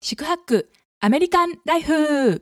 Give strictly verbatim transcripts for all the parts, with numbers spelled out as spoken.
宿泊アメリカンライフ。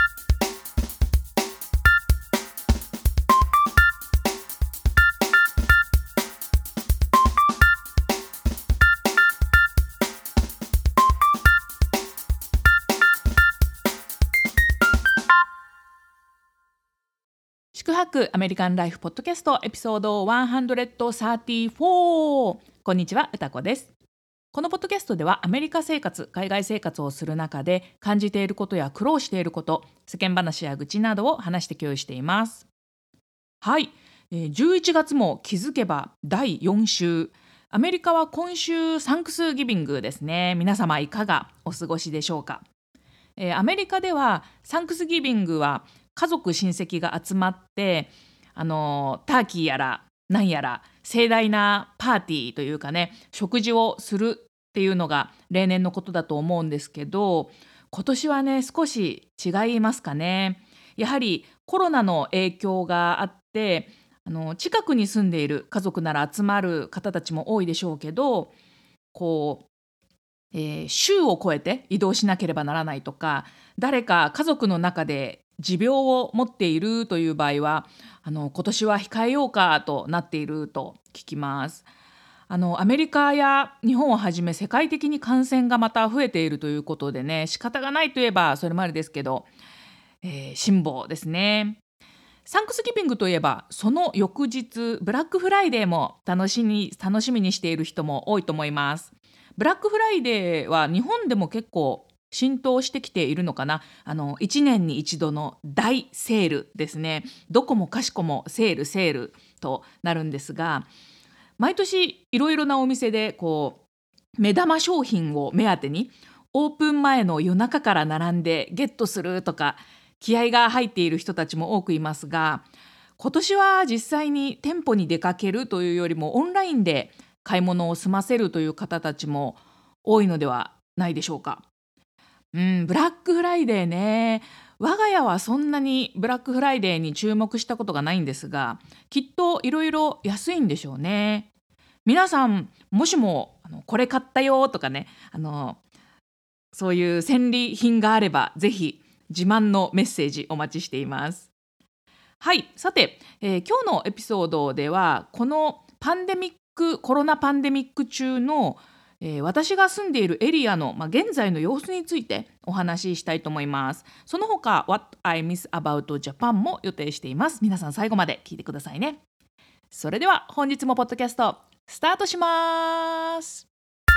宿泊アメリカンライフポッドキャストエピソードひゃくさんじゅうよん。こんにちは、うたこです。このポッドキャストではアメリカ生活、海外生活をする中で感じていることや苦労していること、世間話や愚痴などを話して共有しています。はい、えーじゅういちがつも気づけばだいよん週。アメリカは今週サンクスギビングですね。皆様いかがお過ごしでしょうか。えーアメリカではサンクスギビングは家族親戚が集まって、あのーターキーやらなんやら盛大なパーティーというかね、食事をするっていうのが例年のことだと思うんですけど、今年はね少し違いますかね。やはりコロナの影響があって、あの近くに住んでいる家族なら集まる方たちも多いでしょうけど、こうえー州を越えて移動しなければならないとか、誰か家族の中で持病を持っているという場合は、あの今年は控えようかとなっていると聞きます。あのアメリカや日本をはじめ世界的に感染がまた増えているということでね、仕方がないといえばそれまでですけど、えー辛抱ですね。サンクスギビングといえばその翌日ブラックフライデーも楽しみ楽しみにしている人も多いと思います。ブラックフライデーは日本でも結構浸透してきているのかな。あのいちねんに一度の大セールですね。どこもかしこもセールセールとなるんですが、毎年いろいろなお店でこう目玉商品を目当てにオープン前の夜中から並んでゲットするとか、気合が入っている人たちも多くいますが、今年は実際に店舗に出かけるというよりもオンラインで買い物を済ませるという方たちも多いのではないでしょうか。うん、ブラックフライデーね。我が家はそんなにブラックフライデーに注目したことがないんですが、きっといろいろ安いんでしょうね。皆さんもしもあのこれ買ったよとかね、あのそういう戦利品があればぜひ自慢のメッセージお待ちしています。はい、さて、えー今日のエピソードではこのパンデミックコロナパンデミック中の、えー私が住んでいるエリアの、まあ、現在の様子についてお話ししたいと思います。その他 What I Miss About Japan も予定しています。皆さん最後まで聞いてくださいね。それでは本日もポッドキャストスタートします。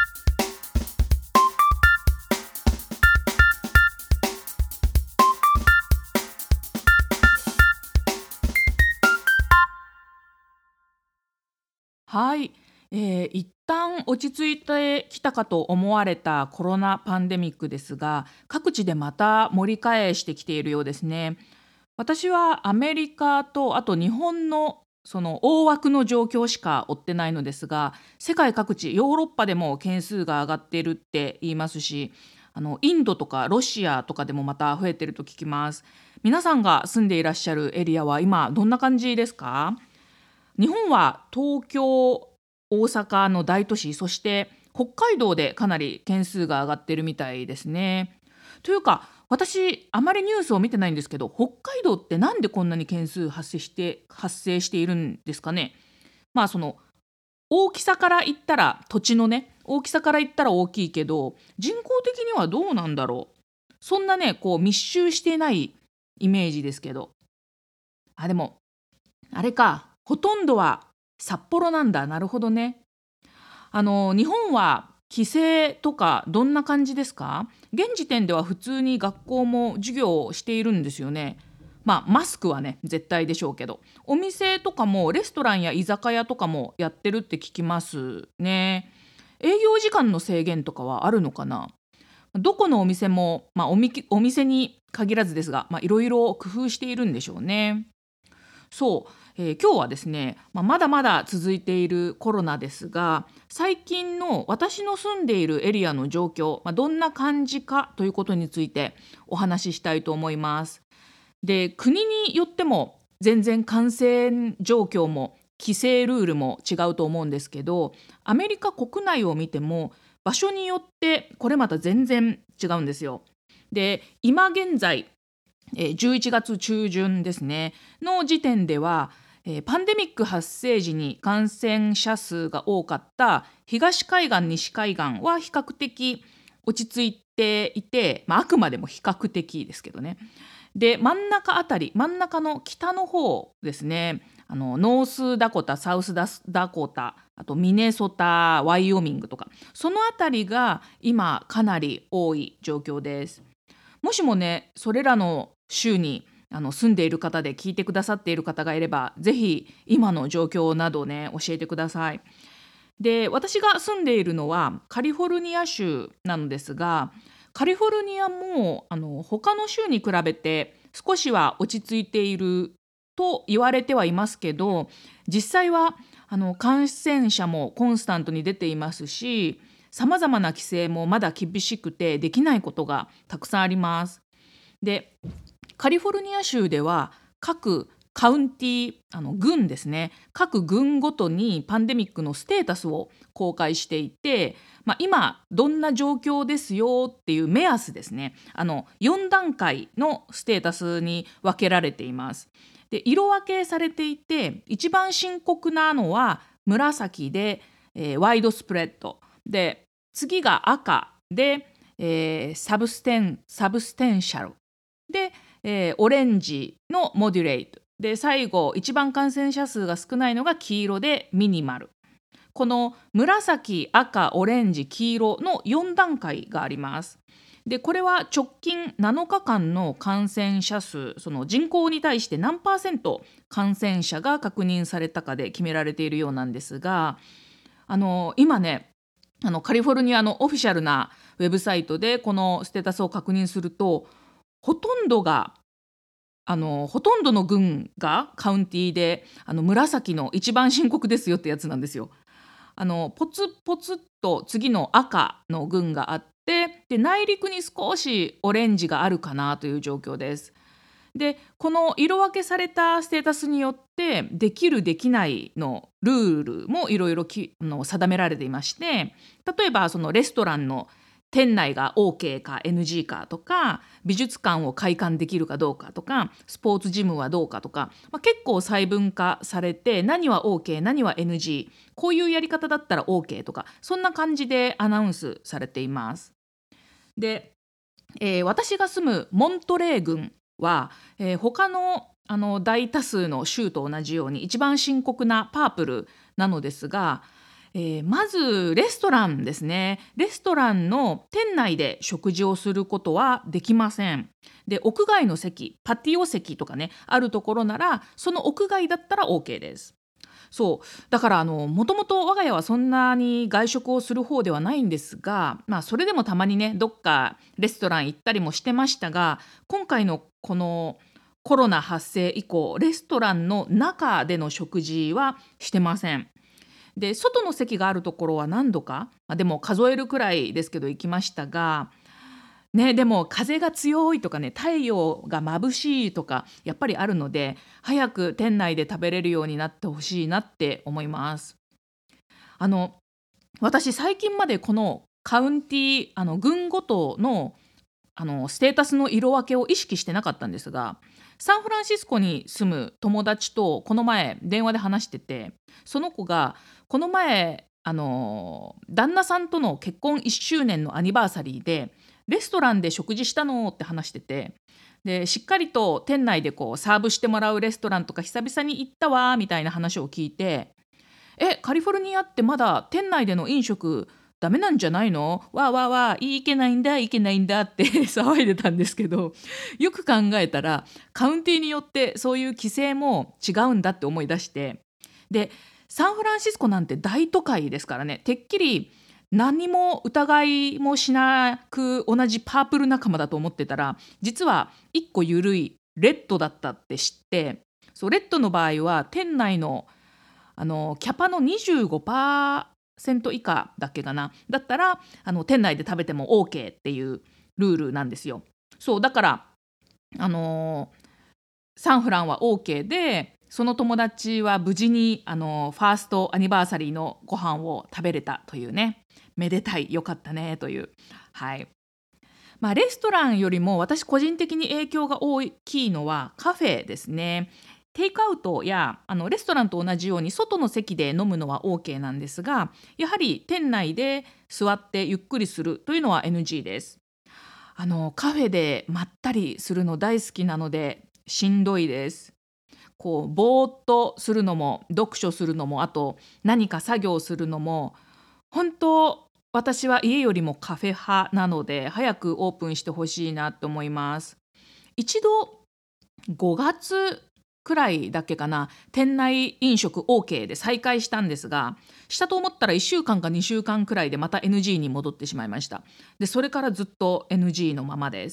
はい、えー一旦落ち着いてきたかと思われたコロナパンデミックですが、各地でまた盛り返してきているようですね。私はアメリカとあと日本のその大枠の状況しか追ってないのですが、世界各地ヨーロッパでも件数が上がっているって言いますし、あのインドとかロシアとかでもまた増えてると聞きます。皆さんが住んでいらっしゃるエリアは今どんな感じですか？日本は東京、大阪の大都市、そして北海道でかなり件数が上がってるみたいですね。というか、私あまりニュースを見てないんですけど、北海道ってなんでこんなに件数発生して発生しているんですかね。まあその大きさから言ったら土地のね、大きさから言ったら大きいけど、人口的にはどうなんだろう。そんなね、こう密集していないイメージですけど。あ、でもあれか、ほとんどは札幌なんだ。なるほどね。あの日本は規制とかどんな感じですか？現時点では普通に学校も授業をしているんですよね。まあマスクはね絶対でしょうけど、お店とかもレストランや居酒屋とかもやってるって聞きますね。営業時間の制限とかはあるのかな？どこのお店も、まあ、おみお店に限らずですが、まあ、いろいろ工夫しているんでしょうね。そう、えー今日はですね、まあ、まだまだ続いているコロナですが、最近の私の住んでいるエリアの状況、まあ、どんな感じかということについてお話ししたいと思います。で、国によっても全然感染状況も規制ルールも違うと思うんですけど、アメリカ国内を見ても場所によってこれまた全然違うんですよ。で、今現在、えーじゅういちがつ中旬ですねの時点では、えーパンデミック発生時に感染者数が多かった東海岸西海岸は比較的落ち着いていて、まあ、あくまでも比較的ですけどね。で、真ん中あたり、真ん中の北の方ですね、あのノースダコタ、サウスダスダコタ、あとミネソタ、ワイオミングとか、そのあたりが今かなり多い状況です。もしもね、それらの州にあの住んでいる方で聞いてくださっている方がいれば、ぜひ今の状況などね、教えてください。で、私が住んでいるのはカリフォルニア州なのですが、カリフォルニアもあの他の州に比べて少しは落ち着いていると言われてはいますけど、実際はあの感染者もコンスタントに出ていますし、さまざまな規制もまだ厳しくてできないことがたくさんあります。で、カリフォルニア州では各カウンティ、あの郡ですね、各郡ごとにパンデミックのステータスを公開していて、まあ、今どんな状況ですよっていう目安ですね、あのよん段階のステータスに分けられています。で、色分けされていて、一番深刻なのは紫で、えーワイドスプレッドで、次が赤で、えーサブステンサブステンシャルで、えーオレンジのモデュレートで、最後一番感染者数が少ないのが黄色でミニマル。この紫、赤、オレンジ、黄色のよん段階があります。で、これは直近なのかかんの感染者数、その人口に対して何パーセント感染者が確認されたかで決められているようなんですが、あの今ね、あのカリフォルニアのオフィシャルなウェブサイトでこのステータスを確認すると、ほとんどがあのほとんどの郡がカウンティであの紫の一番深刻ですよってやつなんですよ。あのポツポツと次の赤の群があって、で内陸に少しオレンジがあるかなという状況です。で、この色分けされたステータスによってできるできないのルールもいろいろきあの定められていまして、例えばそのレストランの店内が オーケー か エヌジー かとか、美術館を開館できるかどうかとか、スポーツジムはどうかとか、まあ、結構細分化されて、何は オーケー 何は エヌジー、 こういうやり方だったら オーケー とか、そんな感じでアナウンスされています。で、えー私が住むモントレー郡は、えー他のあの大多数の州と同じように一番深刻なパープルなのですが、えーまずレストランですね。レストランの店内で食事をすることはできません。で、屋外の席、パティオ席とかね、あるところなら、その屋外だったら オーケー です。そう。だからあの、もともと我が家はそんなに外食をする方ではないんですが、まあそれでもたまにね、どっかレストラン行ったりもしてましたが、今回のこのコロナ発生以降、レストランの中での食事はしてません。で、外の席があるところは何度か、まあ、でも数えるくらいですけど行きましたが、ね、でも風が強いとかね、太陽が眩しいとかやっぱりあるので、早く店内で食べれるようになってほしいなって思います。あの私最近までこのカウンティあの郡ごとのあのステータスの色分けを意識してなかったんですが、サンフランシスコに住む友達とこの前電話で話してて、その子がこの前あの旦那さんとの結婚いっしゅうねんのアニバーサリーでレストランで食事したのって話してて、でしっかりと店内でこうサーブしてもらうレストランとか久々に行ったわみたいな話を聞いて、え、カリフォルニアってまだ店内での飲食ダメなんじゃないの、わーわーわー、いけないんだいけないんだって騒いでたんですけど、よく考えたらカウンティによってそういう規制も違うんだって思い出して、でサンフランシスコなんて大都会ですからね、てっきり何も疑いもしなく同じパープル仲間だと思ってたら、実はいっこ緩いレッドだったって知って、そうレッドの場合は店内のあのキャパのにじゅうごパーセント以下だっけかな、だったらあの店内で食べても オーケー っていうルールなんですよ。そうだから、あのーサンフランは オーケー で、その友達は無事にあのファーストアニバーサリーのご飯を食べれたというね、 めでたい、よかったねという。はい。まあ、レストランよりも私個人的に影響が大きいのはカフェですね。テイクアウトやあのレストランと同じように外の席で飲むのは OK なんですが、やはり店内で座ってゆっくりするというのは エヌジー です。あのカフェでまったりするの大好きなのでしんどいです。こうぼーっとするのも読書するのもあと何か作業するのも本当私は家よりもカフェ派なので早くオープンしてほしいなと思います。一度ごがつくらいだっけかな、店内飲食 OK で再開したんですが、したと思ったらいっしゅうかんかにしゅうかんくらいでまた エヌジー に戻ってしまいました。でそれからずっと エヌジー のままです。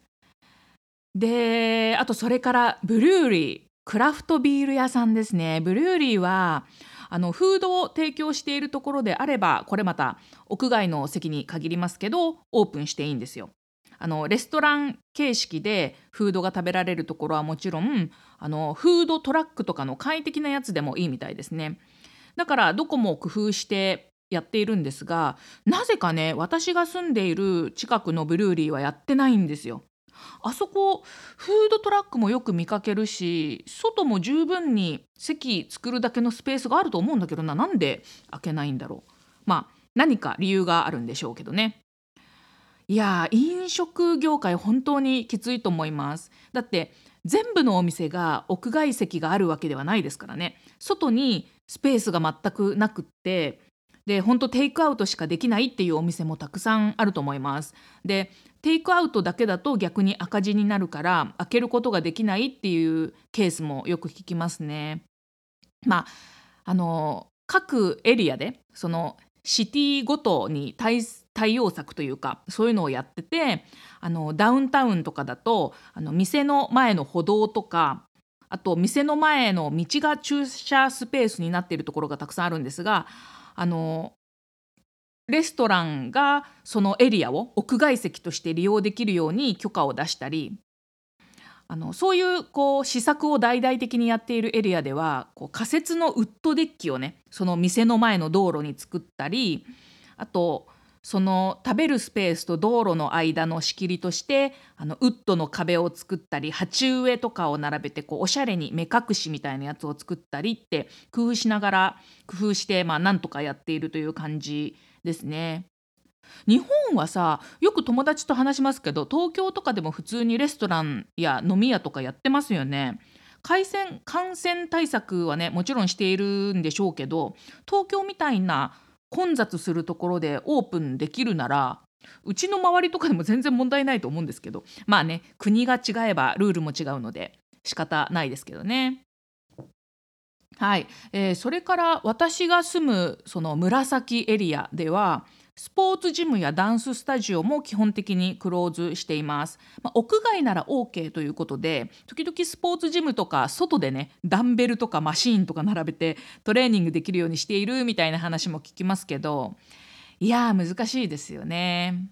であとそれからブルーリー、クラフトビール屋さんですね。ブルーリーはあのフードを提供しているところであれば、これまた屋外の席に限りますけどオープンしていいんですよ。あのレストラン形式でフードが食べられるところはもちろん、あのフードトラックとかの簡易的なやつでもいいみたいですね。だからどこも工夫してやっているんですが、なぜかね、私が住んでいる近くのブルーリーはやってないんですよ。あそこフードトラックもよく見かけるし、外も十分に席作るだけのスペースがあると思うんだけどな、なんで開けないんだろう。まあ何か理由があるんでしょうけどね。いやー、飲食業界本当にきついと思います。だって全部のお店が屋外席があるわけではないですからね。外にスペースが全くなくって、で本当テイクアウトしかできないっていうお店もたくさんあると思います。でテイクアウトだけだと逆に赤字になるから開けることができないっていうケースもよく聞きますね。まああの各エリアでそのシティごとに対対応策というかそういうのをやってて、あのダウンタウンとかだとあの店の前の歩道とか、あと店の前の道が駐車スペースになっているところがたくさんあるんですが、あのレストランがそのエリアを屋外席として利用できるように許可を出したり、あのそういうこう施策を大々的にやっているエリアではこう仮設のウッドデッキをね、その店の前の道路に作ったり、あとその食べるスペースと道路の間の仕切りとしてあのウッドの壁を作ったり、鉢植えとかを並べてこうおしゃれに目隠しみたいなやつを作ったりって工夫しながら工夫して、まあ、なんとかやっているという感じですね。日本はさ、よく友達と話しますけど、東京とかでも普通にレストランや飲み屋とかやってますよね。回線感染対策はね、もちろんしているんでしょうけど、東京みたいな混雑するところでオープンできるなら、うちの周りとかでも全然問題ないと思うんですけど、まあね、国が違えばルールも違うので仕方ないですけどね。はい、えーそれから私が住むその紫エリアではスポーツジムやダンススタジオも基本的にクローズしています。まあ、屋外なら OK ということで、時々スポーツジムとか外でねダンベルとかマシーンとか並べてトレーニングできるようにしているみたいな話も聞きますけど、いやー難しいですよね。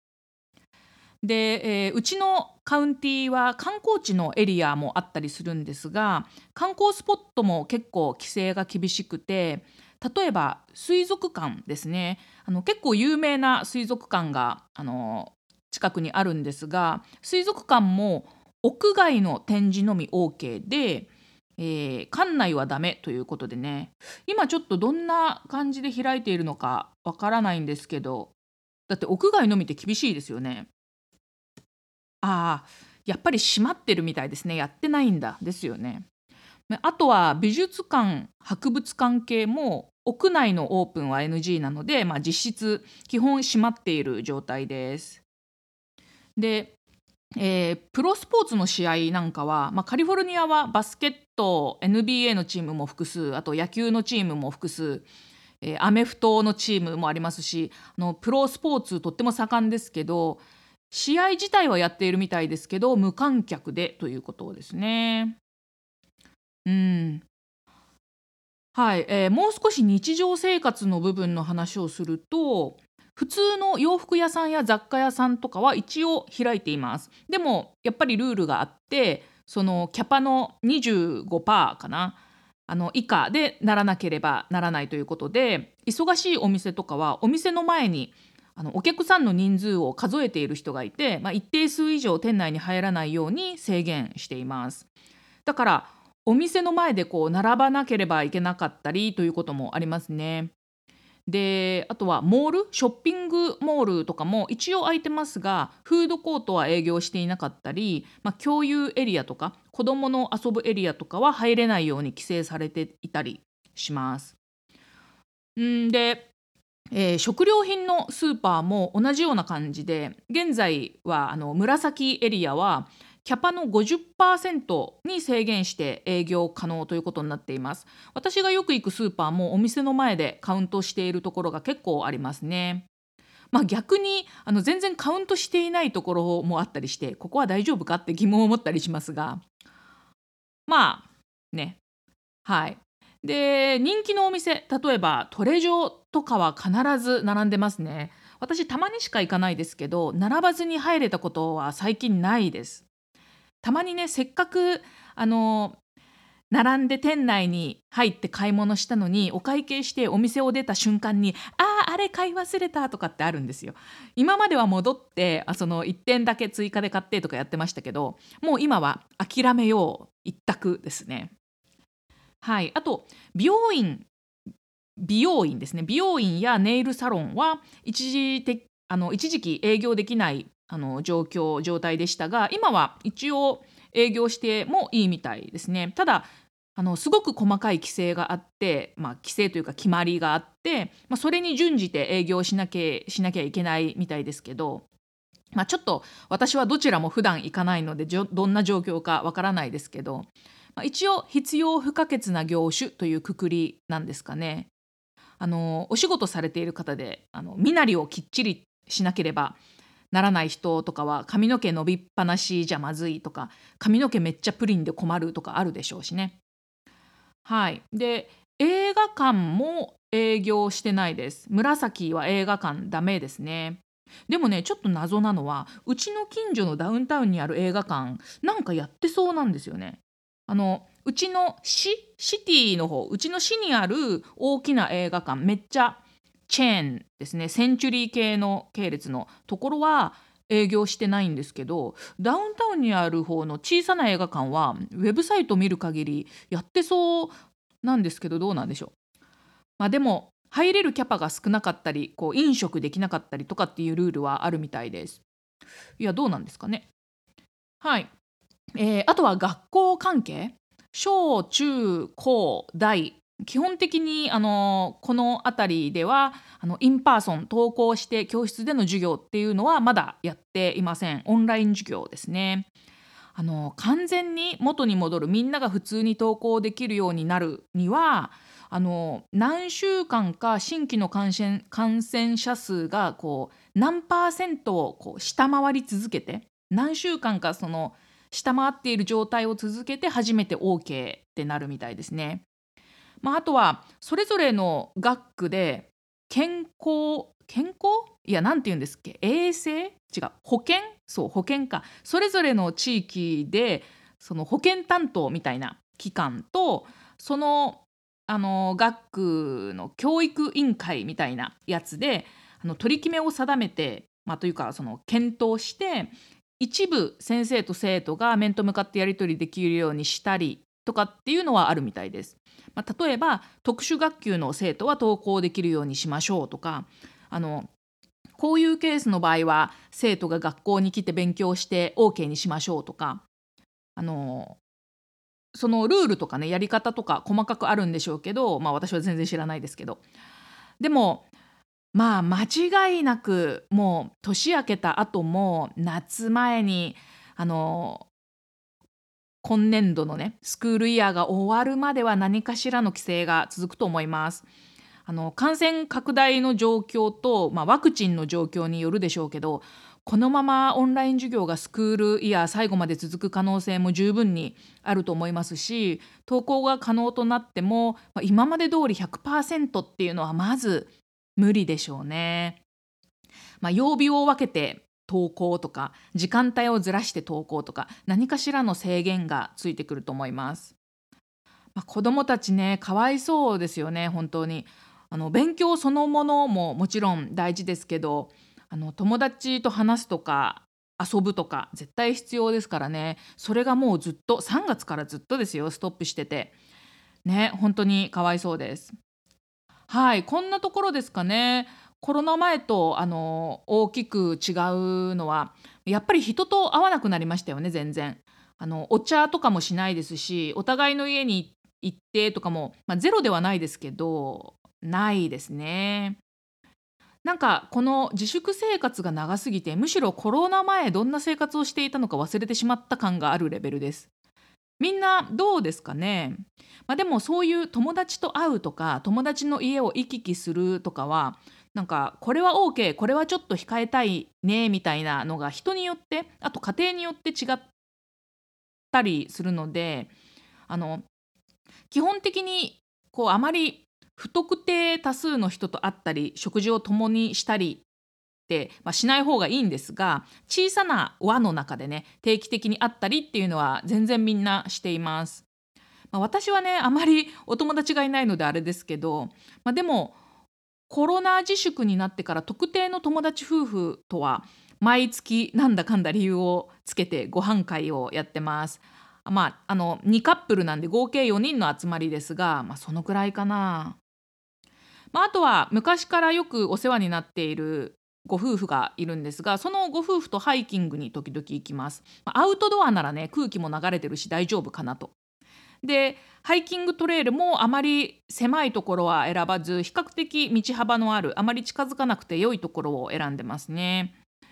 で、えーうちのカウンティは観光地のエリアもあったりするんですが、観光スポットも結構規制が厳しくて、例えば水族館ですね。あの結構有名な水族館があの近くにあるんですが、水族館も屋外の展示のみ OK で、えー館内はダメということでね、今ちょっとどんな感じで開いているのかわからないんですけど、だって屋外のみって厳しいですよね。ああ、やっぱり閉まってるみたいですね。やってないんだ。ですよね。ね、あとは美術館、博物館系も屋内のオープンは エヌジー なので、まあ、実質基本閉まっている状態です。で、えープロスポーツの試合なんかは、まあ、カリフォルニアはバスケット エヌビーエー のチームも複数、あと野球のチームも複数、えーアメフトのチームもありますし、あのプロスポーツとっても盛んですけど、試合自体はやっているみたいですけど無観客でということですね。うん。はい、えーもう少し日常生活の部分の話をすると、普通の洋服屋さんや雑貨屋さんとかは一応開いています。でもやっぱりルールがあって、そのキャパのにじゅうごパーセントかな、 あの以下でならなければならないということで、忙しいお店とかはお店の前にあのお客さんの人数を数えている人がいて、まあ、一定数以上店内に入らないように制限しています。だからお店の前でこう並ばなければいけなかったりということもありますね。で、あとはモール、ショッピングモールとかも一応空いてますが、フードコートは営業していなかったり、まあ、共有エリアとか子どもの遊ぶエリアとかは入れないように規制されていたりします。んで、えー食料品のスーパーも同じような感じで、現在はあの紫エリアはキャパのごじゅっパーセントに制限して営業可能ということになっています。私がよく行くスーパーもお店の前でカウントしているところが結構ありますね。まあ、逆にあの全然カウントしていないところもあったりして、ここは大丈夫かって疑問を持ったりしますが、まあね、はい。で、人気のお店、例えばトレジョとかは必ず並んでますね。私たまにしか行かないですけど、並ばずに入れたことは最近ないです。たまにね、せっかくあの並んで店内に入って買い物したのに、お会計してお店を出た瞬間に、ああ、あれ買い忘れたとかってあるんですよ。今までは戻って、あそのいってんだけ追加で買ってとかやってましたけど、もう今は諦めよう一択ですね。はい。あと、美容院美容院ですね。美容院やネイルサロンは一時的あの一時期営業できないあの状況状態でしたが、今は一応営業してもいいみたいですね。ただあのすごく細かい規制があって、まあ、規制というか決まりがあって、まあ、それに準じて営業しなきゃしなきゃいけないみたいですけど、まあ、ちょっと私はどちらも普段行かないので、じょどんな状況かわからないですけど、まあ、一応必要不可欠な業種というくくりなんですかね。あのお仕事されている方であの身なりをきっちりしなければならない人とかは、髪の毛伸びっぱなしじゃまずいとか、髪の毛めっちゃプリンで困るとかあるでしょうしね。はい。で、映画館も営業してないです。紫は映画館ダメですね。でもね、ちょっと謎なのは、うちの近所のダウンタウンにある映画館、なんかやってそうなんですよね。あの、うちの市、シティの方、うちの市にある大きな映画館、めっちゃチェーンですね、センチュリー系の系列のところは営業してないんですけど、ダウンタウンにある方の小さな映画館は、ウェブサイト見る限りやってそうなんですけど、どうなんでしょう。まあでも、入れるキャパが少なかったり、こう飲食できなかったりとかっていうルールはあるみたいです。いや、どうなんですかね。はい。えーあとは学校関係、小中高大、基本的にあのこの辺りではあのインパーソン登校して教室での授業っていうのはまだやっていません。オンライン授業ですね。あの完全に元に戻る、みんなが普通に登校できるようになるには、あの何週間か新規の感染感染者数がこう何パーセントをこう下回り続けて、何週間かその下回っている状態を続けて初めて オーケー ってなるみたいですね。まあ、あとはそれぞれの学区で健康健康いや、なんて言うんですっけ、衛生違う、保険、そう保険か、それぞれの地域でその保険担当みたいな機関と、そのあの学区の教育委員会みたいなやつであの取り決めを定めて、まあ、というかその検討して、一部先生と生徒が面と向かってやり取りできるようにしたりとかっていうのはあるみたいです。まあ、例えば特殊学級の生徒は登校できるようにしましょうとか、あのこういうケースの場合は生徒が学校に来て勉強して オーケー にしましょうとか、あのそのルールとかね、やり方とか細かくあるんでしょうけど、まあ私は全然知らないですけど、でもまあ間違いなくもう年明けた後も夏前にあの今年度のねスクールイヤーが終わるまでは何かしらの規制が続くと思います。あの感染拡大の状況と、まあ、ワクチンの状況によるでしょうけど、このままオンライン授業がスクールイヤー最後まで続く可能性も十分にあると思いますし、登校が可能となっても、まあ、今まで通りひゃくパーセントっていうのはまず無理でしょうね。まあ、曜日を分けて登校とか時間帯をずらして登校とか何かしらの制限がついてくると思います。 まあ、子どもたちね、かわいそうですよね、本当に。あの勉強そのものももちろん大事ですけど、あの友達と話すとか遊ぶとか絶対必要ですからね。それがもうずっとさんがつからずっとですよ、ストップしてて。ね、本当にかわいそうです。はい、こんなところですかね。コロナ前とあの大きく違うのは、やっぱり人と会わなくなりましたよね、全然。あのお茶とかもしないですし、お互いの家に行ってとかも、まあ、ゼロではないですけど、ないですね。なんかこの自粛生活が長すぎて、むしろコロナ前どんな生活をしていたのか忘れてしまった感があるレベルです。みんなどうですかね。まあ、でもそういう友達と会うとか、友達の家を行き来するとかは、なんかこれは OK、これはちょっと控えたいねみたいなのが人によって、あと家庭によって違ったりするので、あの基本的にこうあまり不特定多数の人と会ったり、食事を共にしたりって、まあ、しない方がいいんですが、小さな輪の中でね、定期的に会ったりっていうのは全然みんなしています。まあ、私はね、あまりお友達がいないのであれですけど、まあ、でもコロナ自粛になってから特定の友達夫婦とは毎月なんだかんだ理由をつけてご飯会をやってます。あまあ、あのにカップルなんで合計よにんの集まりですが、まあ、そのくらいかな。まあ、あとは昔からよくお世話になっているご夫婦がいるんですが、そのご夫婦とハイキングに時々行きます。まあアウトドアならね、空気も流れてるし大丈夫かなと。で、ハイキングトレイルもあまり狭いところは選ばず、比較的道幅のある、あまり近づかなくて良いところを選んでますね。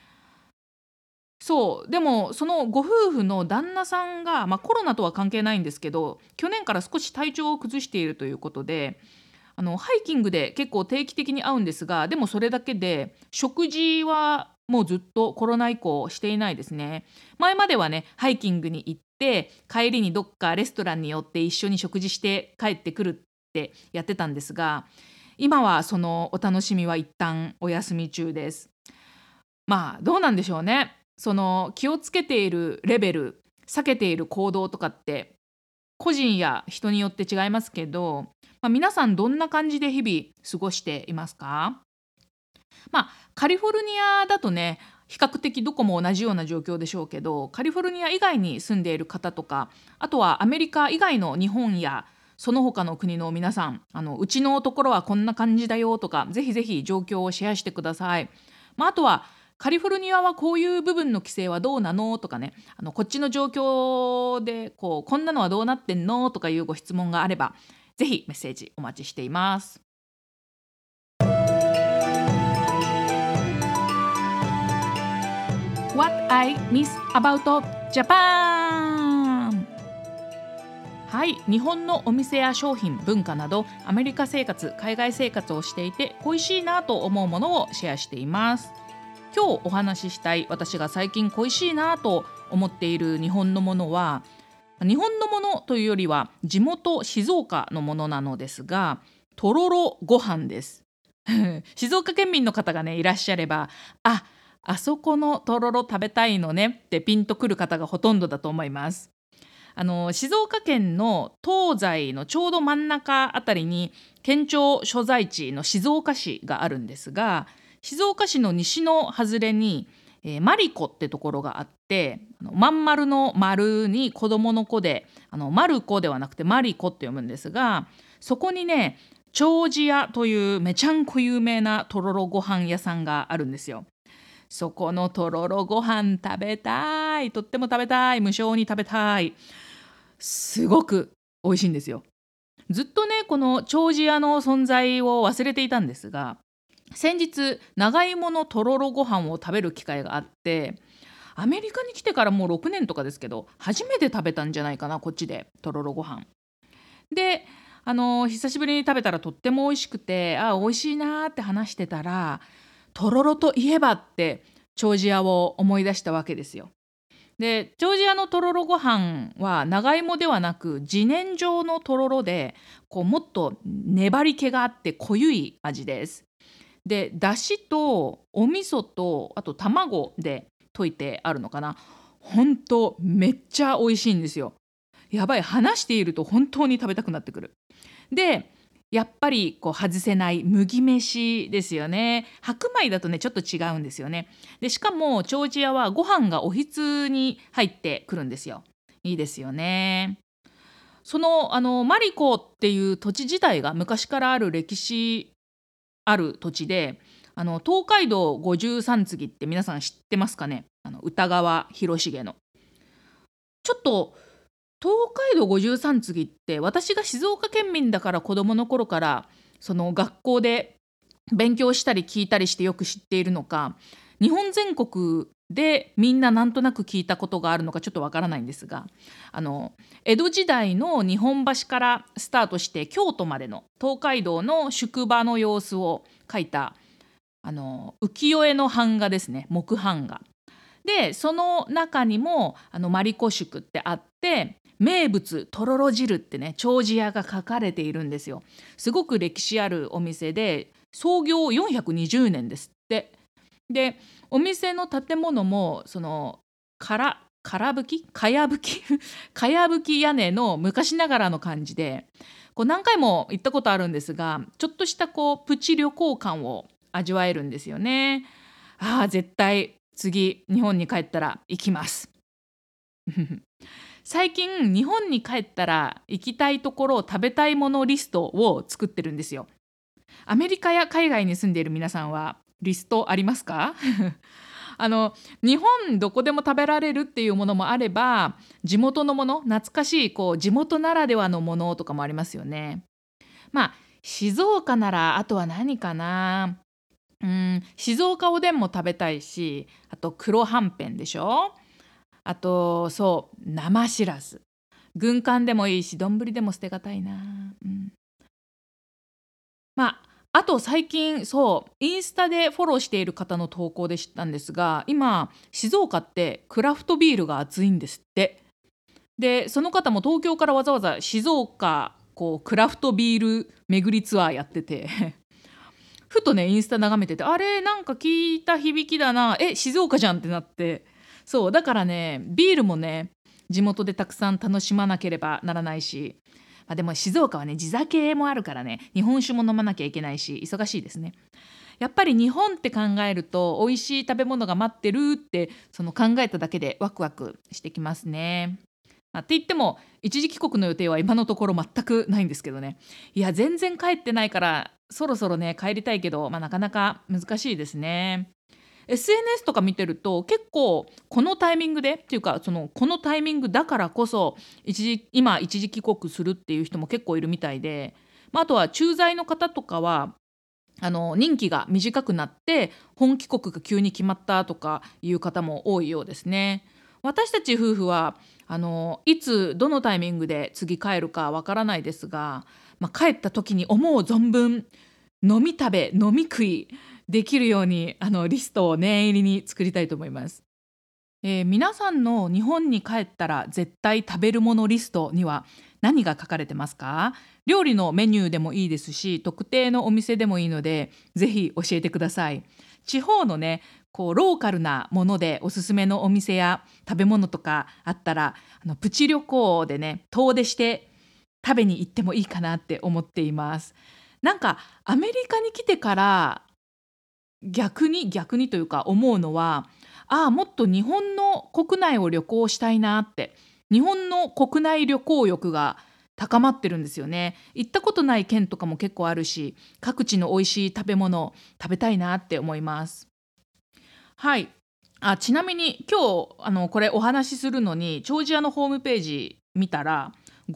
そう、でもそのご夫婦の旦那さんが、まあ、コロナとは関係ないんですけど、去年から少し体調を崩しているということで、あのハイキングで結構定期的に会うんですが、でもそれだけで食事はもうずっとコロナ以降していないですね。前まではね、ハイキングに行って帰りにどっかレストランに寄って一緒に食事して帰ってくるってやってたんですが、今はそのお楽しみは一旦お休み中です。まあどうなんでしょうね。その気をつけているレベル、避けている行動とかって個人や人によって違いますけど、まあ、皆さんどんな感じで日々過ごしていますか？まあ、カリフォルニアだとね、比較的どこも同じような状況でしょうけど、カリフォルニア以外に住んでいる方とか、あとはアメリカ以外の日本やその他の国の皆さん、あのうちのところはこんな感じだよとか、ぜひぜひ状況をシェアしてください。まあ、あとはカリフォルニアはこういう部分の規制はどうなのとかね、あのこっちの状況でこうこんなのはどうなってんのとかいうご質問があれば、ぜひメッセージお待ちしています。What I miss about Japan。 はい、日本のお店や商品、文化などアメリカ生活、海外生活をしていて恋しいなと思うものをシェアしています。今日お話ししたい、私が最近恋しいなと思っている日本のものは、日本のものというよりは地元静岡のものなのですが、とろろご飯です。静岡県民の方がねいらっしゃれば、あ、あそこのとろろ食べたいのねってピンとくる方がほとんどだと思います。あの静岡県の東西のちょうど真ん中あたりに県庁所在地の静岡市があるんですが、静岡市の西の外れに、えーマリコってところがあって、あのまん丸の丸に子供の子で、あのマルコではなくてマリコって読むんですが、そこにね、長寿屋というめちゃんこ有名なとろろご飯屋さんがあるんですよ。そこのとろろご飯食べたい、とっても食べたい、無性に食べたい。すごく美味しいんですよ。ずっとね、この長寿屋の存在を忘れていたんですが、先日長芋のとろろご飯を食べる機会があって、アメリカに来てからもうろくねんとかですけど、初めて食べたんじゃないかな、こっちでとろろご飯で。あの久しぶりに食べたらとっても美味しくて、あ、美味しいなって話してたら、とろろといえばって長寿屋を思い出したわけですよ。で、長寿屋のとろろご飯は長芋ではなく自然状のとろろで、こうもっと粘り気があって濃ゆい味です。で、だしとお味噌とあと卵で溶いてあるのかな。ほんとめっちゃ美味しいんですよ。 やばい、話していると本当に食べたくなってくる。で、やっぱりこう外せない麦飯ですよね。白米だとねちょっと違うんですよね。でしかもジョージアはご飯がおひつに入ってくるんですよ。いいですよね。そのあのマリコっていう土地自体が昔からある歴史ある土地で、あの東海道五十三次って皆さん知ってますかね。あの歌川広重の。ちょっと東海道五十三次って私が静岡県民だから子供の頃からその学校で勉強したり聞いたりしてよく知っているのか、日本全国でみんななんとなく聞いたことがあるのかちょっとわからないんですが、あの江戸時代の日本橋からスタートして京都までの東海道の宿場の様子を書いたあの浮世絵の版画ですね、木版画で、その中にもあのマリコ宿ってあって、名物とろろ汁ってね丁字屋が書かれているんですよ。すごく歴史あるお店で創業よんひゃくにじゅうねんですって。でお店の建物もそのからからぶきかやぶきかやぶき屋根の昔ながらの感じで、こう何回も行ったことあるんですが、ちょっとしたこうプチ旅行感を味わえるんですよね。ああ、絶対次日本に帰ったら行きます最近日本に帰ったら行きたいところを食べたいものリストを作ってるんですよ。アメリカや海外に住んでいる皆さんはリストありますかあの日本どこでも食べられるっていうものもあれば、地元のもの、懐かしいこう地元ならではのものとかもありますよね。まあ静岡ならあとは何かな。うん、静岡おでんも食べたいし、あと黒はんぺんでしょ。あとそう生しらす、軍艦でもいいし丼でも捨てがたいな、うん、まああと最近そうインスタでフォローしている方の投稿で知ったんですが、今静岡ってクラフトビールが熱いんですって。でその方も東京からわざわざ静岡こうクラフトビール巡りツアーやっててふとねインスタ眺めてて、あれなんか聞いた響きだな、え静岡じゃんってなって、そうだからねビールもね地元でたくさん楽しまなければならないし、まあ、でも静岡はね地酒もあるからね日本酒も飲まなきゃいけないし忙しいですね。やっぱり日本って考えると美味しい食べ物が待ってるってその考えただけでワクワクしてきますね。まあ、って言っても一時帰国の予定は今のところ全くないんですけどね。いや全然帰ってないからそろそろね帰りたいけど、まあ、なかなか難しいですね。エスエヌエス とか見てると結構このタイミングでっていうかそのこのタイミングだからこそ一時今一時帰国するっていう人も結構いるみたいで、まあ、あとは駐在の方とかはあの任期が短くなって本帰国が急に決まったとかいう方も多いようですね。私たち夫婦はあのいつどのタイミングで次帰るかわからないですが、まあ、帰った時に思う存分飲み食べ飲み食いできるようにあのリストを念入りに作りたいと思います。えー皆さんの日本に帰ったら絶対食べるものリストには何が書かれてますか？料理のメニューでもいいですし特定のお店でもいいのでぜひ教えてください。地方のねこうローカルなものでおすすめのお店や食べ物とかあったら、あのプチ旅行でね遠出して食べに行ってもいいかなって思っています。なんかアメリカに来てから逆に逆にというか思うのは、ああもっと日本の国内を旅行したいなって、日本の国内旅行欲が高まってるんですよね。行ったことない県とかも結構あるし、各地の美味しい食べ物食べたいなって思います。はい。あ、ちなみに今日あのこれお話しするのにジョージアのホームページ見たら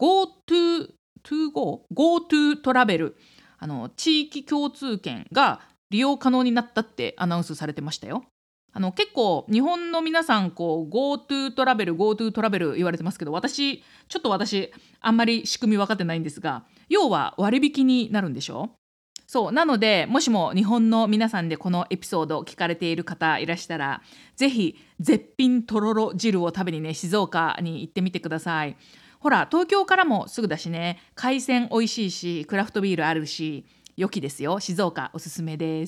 GoTo to go GoTo トラベル、あの地域共通券が利用可能になったってアナウンスされてましたよ。あの結構日本の皆さんこう GoTo トラベル GoTo トラベル言われてますけど、私ちょっと私あんまり仕組み分かってないんですが、要は割引になるんでしょ。そうなのでもしも日本の皆さんでこのエピソードを聞かれている方いらしたら、ぜひ絶品とろろ汁を食べにね静岡に行ってみてください。ほら東京からもすぐだしね、海鮮美味しいしクラフトビールあるし良きですよ。静岡おすすめです。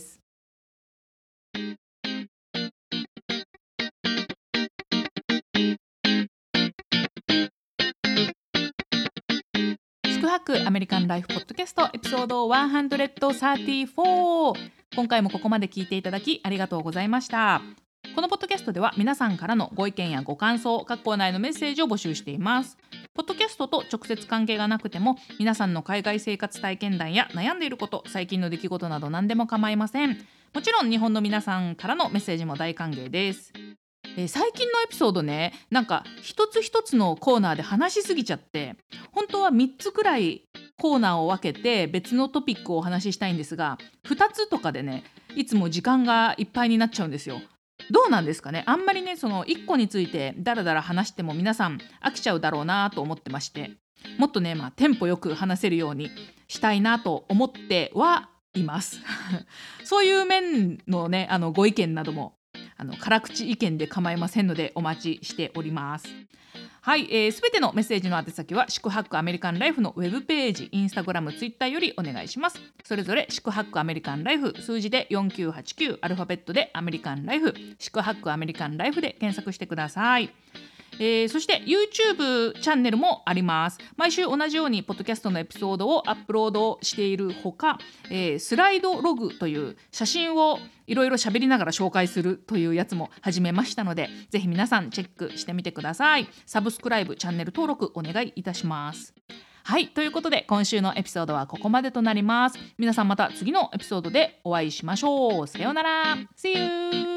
クアメリカンライフポッドキャストエピソードひゃくさんじゅうよん。今回もここまで聞いていただきありがとうございました。このポッドキャストでは皆さんからのご意見やご感想、各コーナーへのメッセージを募集しています。ポッドキャストと直接関係がなくても、皆さんの海外生活体験談や悩んでいること、最近の出来事など何でも構いません。もちろん日本の皆さんからのメッセージも大歓迎です。えー最近のエピソードね、なんか一つ一つのコーナーで話しすぎちゃって、本当はみっつくらいコーナーを分けて別のトピックをお話ししたいんですが、ふたつとかでね、いつも時間がいっぱいになっちゃうんですよ。どうなんですかね。あんまりね、そのいっこについてだらだら話しても皆さん飽きちゃうだろうなと思ってまして、もっとね、まあ、テンポよく話せるようにしたいなと思ってはいますそういう面のね、あのご意見などもあの辛口意見で構いませんのでお待ちしております。はい、えー、全てのメッセージの宛先は宿泊アメリカンライフのウェブページ、インスタグラム、ツイッターよりお願いします。それぞれ宿泊アメリカンライフ、数字でよんきゅうはちきゅう、アルファベットでアメリカンライフ、宿泊アメリカンライフで検索してください。えーそして YouTube チャンネルもあります。毎週同じようにポッドキャストのエピソードをアップロードしているほか、えースライドログという写真をいろいろ喋りながら紹介するというやつも始めましたので、ぜひ皆さんチェックしてみてください。サブスクライブ、チャンネル登録お願いいたします。はい、ということで今週のエピソードはここまでとなります。皆さんまた次のエピソードでお会いしましょう。さようなら。See you!